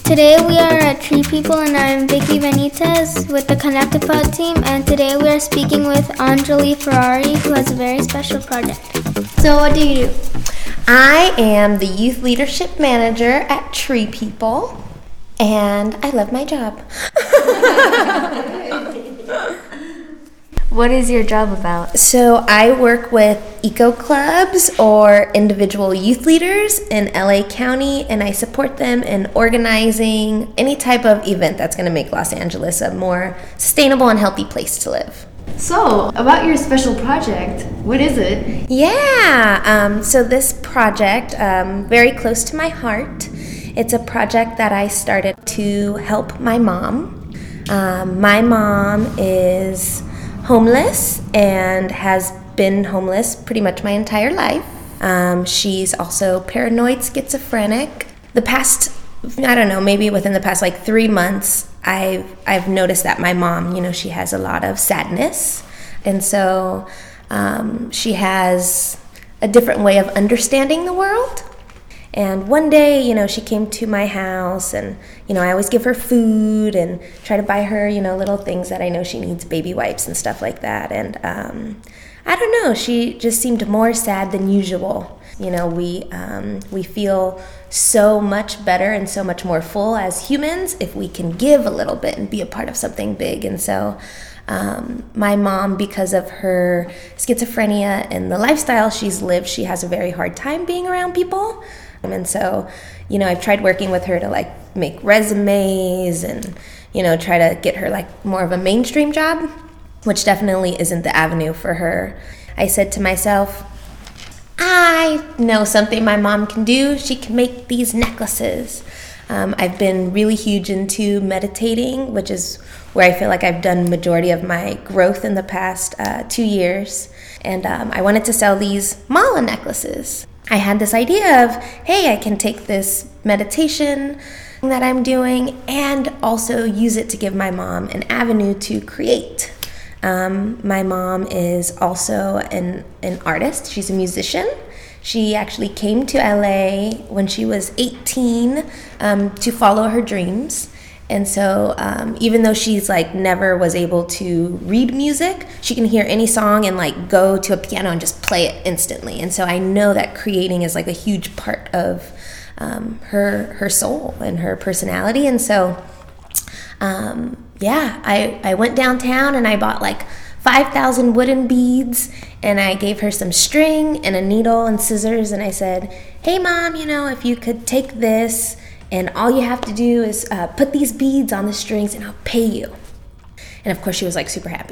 Today we are at Tree People and I'm Vicky Benitez with the Connect-A-Pod team, and today we are speaking with Anjali Ferrari, who has a very special project. So what do you do? I am the Youth Leadership Manager at Tree People, and I love my job. What is your job about? So I work with eco clubs or individual youth leaders in LA County, and I support them in organizing any type of event that's going to make Los Angeles a more sustainable and healthy place to live. So, about your special project, what is it? Yeah, so this project, very close to my heart. It's a project that I started to help my mom. My mom is homeless and has been homeless pretty much my entire life. She's also paranoid schizophrenic. The past, I don't know, maybe within the past 3 months, I've noticed that my mom, she has a lot of sadness. And so she has a different way of understanding the world. And one day, she came to my house and, I always give her food and try to buy her, little things that I know she needs, baby wipes and stuff like that. And I don't know, she just seemed more sad than usual. We feel so much better and so much more full as humans if we can give a little bit and be a part of something big. And so my mom, because of her schizophrenia and the lifestyle she's lived, she has a very hard time being around people. And so, I've tried working with her to make resumes and, try to get her more of a mainstream job, which definitely isn't the avenue for her. I said to myself, I know something my mom can do. She can make these necklaces. I've been really huge into meditating, which is where I feel like I've done majority of my growth in the past 2 years. And I wanted to sell these mala necklaces. I had this idea of, hey, I can take this meditation that I'm doing and also use it to give my mom an avenue to create. My mom is also an artist. She's a musician. She actually came to LA when she was 18 to follow her dreams. And so even though she's never was able to read music, she can hear any song and go to a piano and just play it instantly. And so I know that creating is a huge part of her soul and her personality. And so I went downtown and I bought 5,000 wooden beads, and I gave her some string and a needle and scissors, and I said, hey mom, if you could take this and all you have to do is put these beads on the strings and I'll pay you. And of course she was super happy.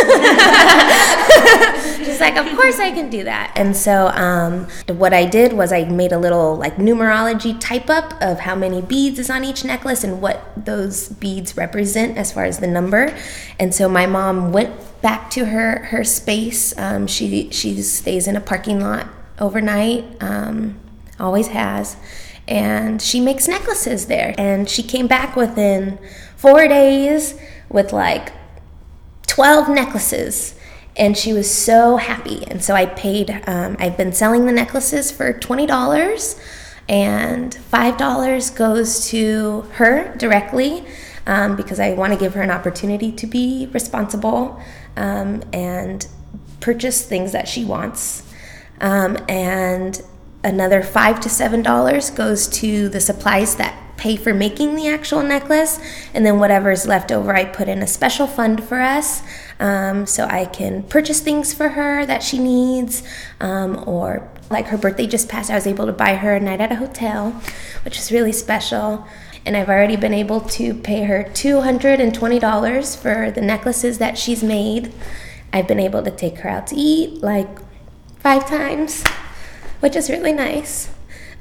She's like, of course I can do that. And so what I did was I made a little numerology type up of how many beads is on each necklace and what those beads represent as far as the number. And so my mom went back to her space. She stays in a parking lot overnight, always has. And she makes necklaces there. And she came back within 4 days with 12 necklaces. And she was so happy. And so I paid, I've been selling the necklaces for $20. And $5 goes to her directly because I want to give her an opportunity to be responsible and purchase things that she wants. And another $5 to $7 goes to the supplies that pay for making the actual necklace, and then whatever's left over I put in a special fund for us, so I can purchase things for her that she needs, or her birthday just passed, I was able to buy her a night at a hotel, which is really special, and I've already been able to pay her $220 for the necklaces that she's made. I've been able to take her out to eat 5 times, which is really nice.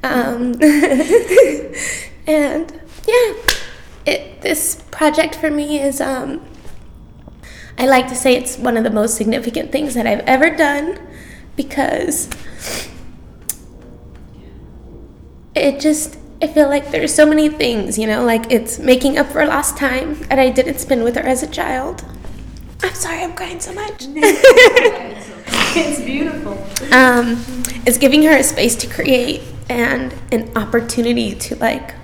And this project for me is, I like to say it's one of the most significant things that I've ever done, because I feel like there's so many things, it's making up for lost time that I didn't spend with her as a child. I'm sorry, I'm crying so much. It's beautiful. It's giving her a space to create and an opportunity to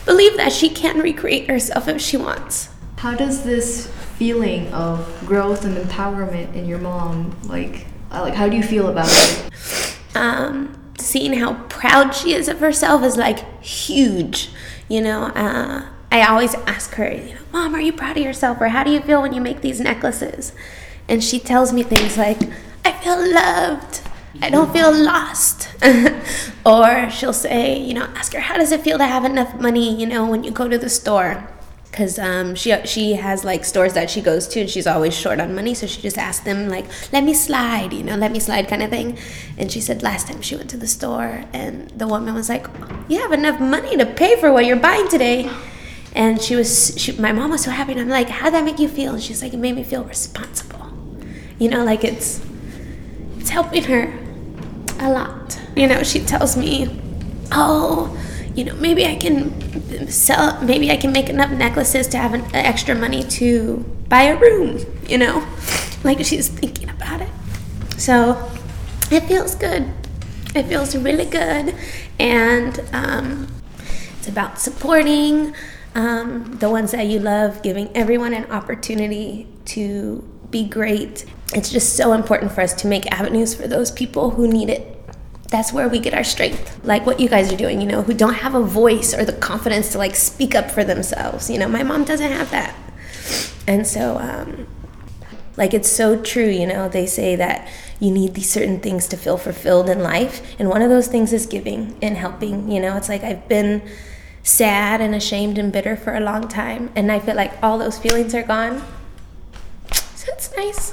believe that she can recreate herself if she wants. How does this feeling of growth and empowerment in your mom, how do you feel about it? Seeing how proud she is of herself is like huge. I always ask her, Mom, are you proud of yourself? Or how do you feel when you make these necklaces? And she tells me things like, I feel loved. I don't feel lost. Or she'll say, ask her, how does it feel to have enough money, when you go to the store? Because she has like stores that she goes to and she's always short on money, so she just asked them like, let me slide kind of thing. And she said last time she went to the store and the woman was like, you have enough money to pay for what you're buying today. And my mom was so happy, and I'm like, how'd that make you feel? And she's like, it made me feel responsible. It's helping her a lot. She tells me, maybe I can make enough necklaces to have an extra money to buy a room, like she's thinking about it. So it feels good. It feels really good. And it's about supporting the ones that you love, giving everyone an opportunity to be great. It's just so important for us to make avenues for those people who need it. That's where we get our strength, like what you guys are doing, who don't have a voice or the confidence to speak up for themselves. My mom doesn't have that. And so it's so true, they say that you need these certain things to feel fulfilled in life, and one of those things is giving and helping. It's like I've been sad and ashamed and bitter for a long time, and I feel like all those feelings are gone, so it's nice.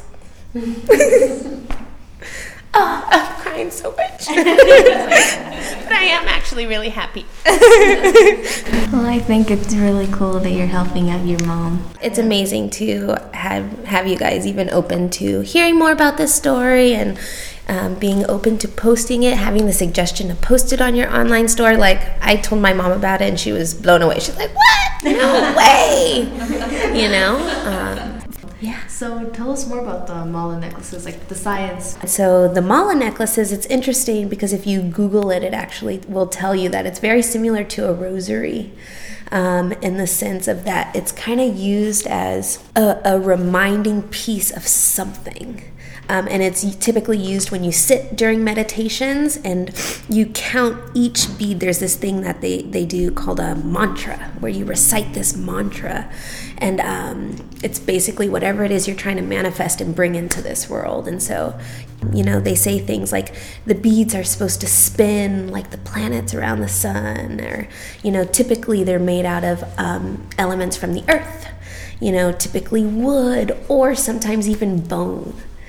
Oh, I'm crying so much. But I am actually really happy. Well, I think it's really cool that you're helping out your mom. It's amazing to have you guys even open to hearing more about this story and being open to posting it, having the suggestion to post it on your online store. Like, I told my mom about it and she was blown away. She's like, what? No way. Yeah. So tell us more about the mala necklaces, like the science. So the mala necklaces, it's interesting because if you Google it, it actually will tell you that it's very similar to a rosary in the sense of that it's kind of used as a reminding piece of something. And it's typically used when you sit during meditations and you count each bead. There's this thing that they do called a mantra, where you recite this mantra. And it's basically whatever it is you're trying to manifest and bring into this world. And so, they say things like the beads are supposed to spin like the planets around the sun, or, typically they're made out of elements from the earth, typically wood or sometimes even bone.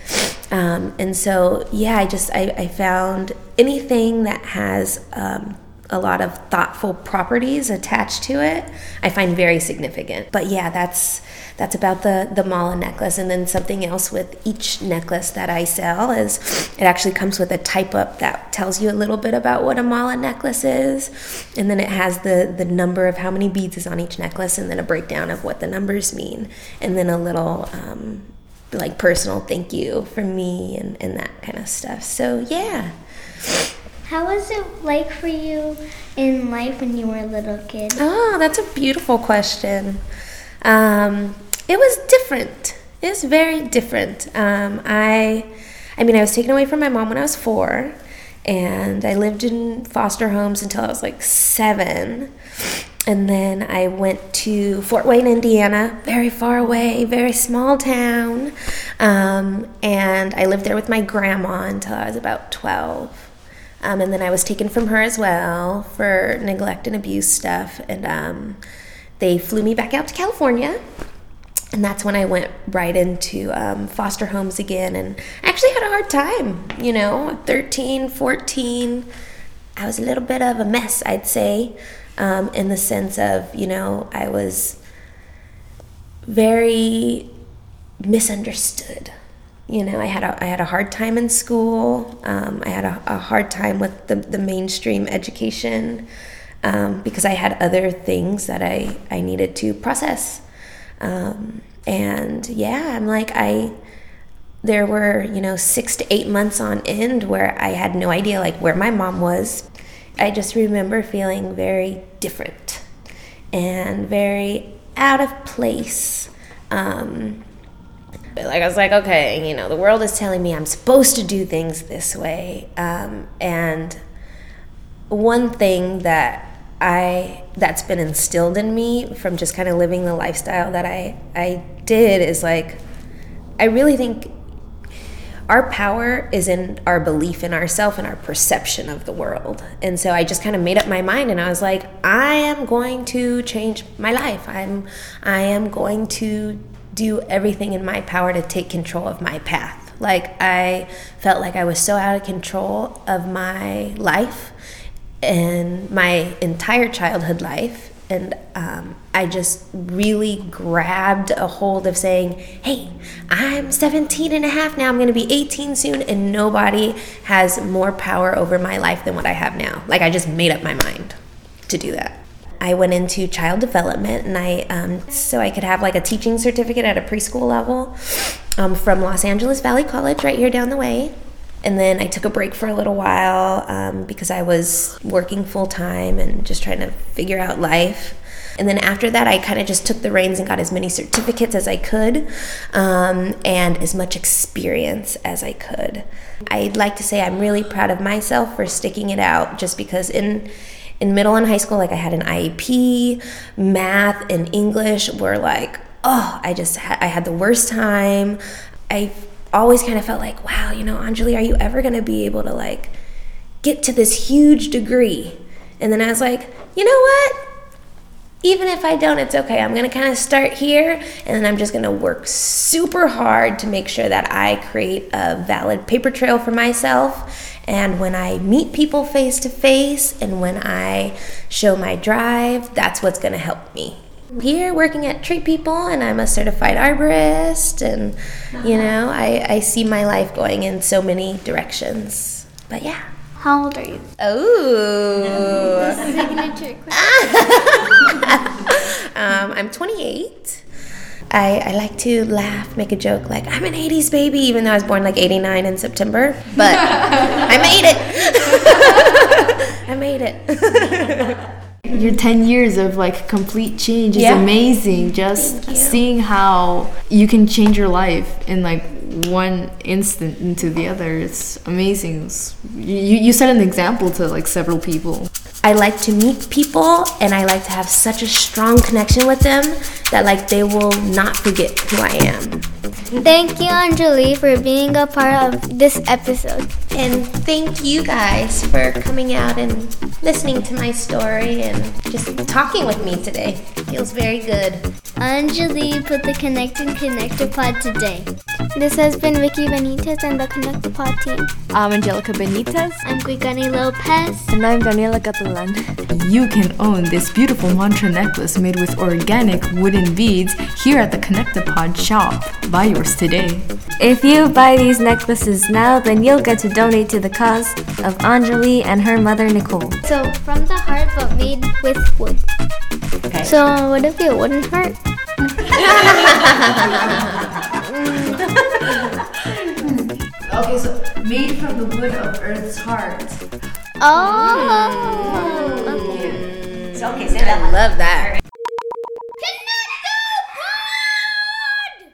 And so, yeah, I found anything that has a lot of thoughtful properties attached to it, I find very significant. But yeah, that's about the mala necklace. And then something else with each necklace that I sell is it actually comes with a type up that tells you a little bit about what a mala necklace is. And then it has the number of how many beads is on each necklace, and then a breakdown of what the numbers mean. And then a little personal thank you from me and that kind of stuff. So yeah. How was it like for you in life when you were a little kid? Oh, that's a beautiful question. It was different. It was very different. I was taken away from my mom when I was 4, and I lived in foster homes until I was 7. And then I went to Fort Wayne, Indiana, very far away, very small town. And I lived there with my grandma until I was about 12. And then I was taken from her as well for neglect and abuse stuff. And they flew me back out to California. And that's when I went right into foster homes again. And I actually had a hard time, 13, 14. I was a little bit of a mess, I'd say. In the sense of, I was very misunderstood. I had a hard time in school. I had a hard time with the mainstream education because I had other things that I needed to process. And yeah, there were, 6 to 8 months on end where I had no idea where my mom was. I just remember feeling very different. and very out of place. Like I was like, okay, you know, the world is telling me I'm supposed to do things this way. And one thing that's been instilled in me from just kind of living the lifestyle that I did is like, I really think our power is in our belief in ourselves and our perception of the world. And so I just kind of made up my mind, and I was like, I am going to change my life. I am going to do everything in my power to take control of my path. Like, I felt like I was so out of control of my life and my entire childhood life. And I just really grabbed a hold of saying, hey, I'm 17 and a half now. I'm going to be 18 soon, and nobody has more power over my life than what I have now. Like, I just made up my mind to do that. I went into child development, and so I could have like a teaching certificate at a preschool level from Los Angeles Valley College right here down the way. And then I took a break for a little while because I was working full time and just trying to figure out life. And then after that, I kind of just took the reins and got as many certificates as I could and as much experience as I could. I'd like to say I'm really proud of myself for sticking it out, just because in middle and high school, like, I had an IEP, math and English were like, I had the worst time. I always kind of felt like, wow, you know, Anjali, are you ever going to be able to like get to this huge degree? And then I was like, you know what? Even if I don't, it's okay. I'm going to kind of start here, and then I'm just going to work super hard to make sure that I create a valid paper trail for myself. And when I meet people face to face and when I show my drive, that's what's going to help me. I'm here working at Tree People, and I'm a certified arborist, and you know, I see my life going in so many directions. But yeah. How old are you? Oh. Signature question. I'm 28. I like to laugh, make a joke, like, I'm an 80s baby, even though I was born like 89 in September. But I made it. I made it. Your 10 years of like complete change is amazing. Just seeing how you can change your life in like one instant into the other. It's amazing. You set an example to like several people. I like to meet people, and I like to have such a strong connection with them that like they will not forget who I am. Thank you, Anjali, for being a part of this episode. And thank you guys for coming out and listening to my story and just talking with me today. Feels very good. Anjali put the Connect and Connector Pod today. This has been Vicky Benitez and the Connector Pod team. I'm Angelica Benitez. I'm Guigani Lopez. And I'm Daniela Catalan. You can own this beautiful mantra necklace made with organic wooden beads here at the Connectipod shop. Buy yours today. If you buy these necklaces now, then you'll get to donate to the cause of Anjali and her mother Nicole. So, from the heart but made with wood. Okay. So, would it be a wooden heart? Okay, so made from the wood of Earth's heart. Oh! Okay. Okay, I love that.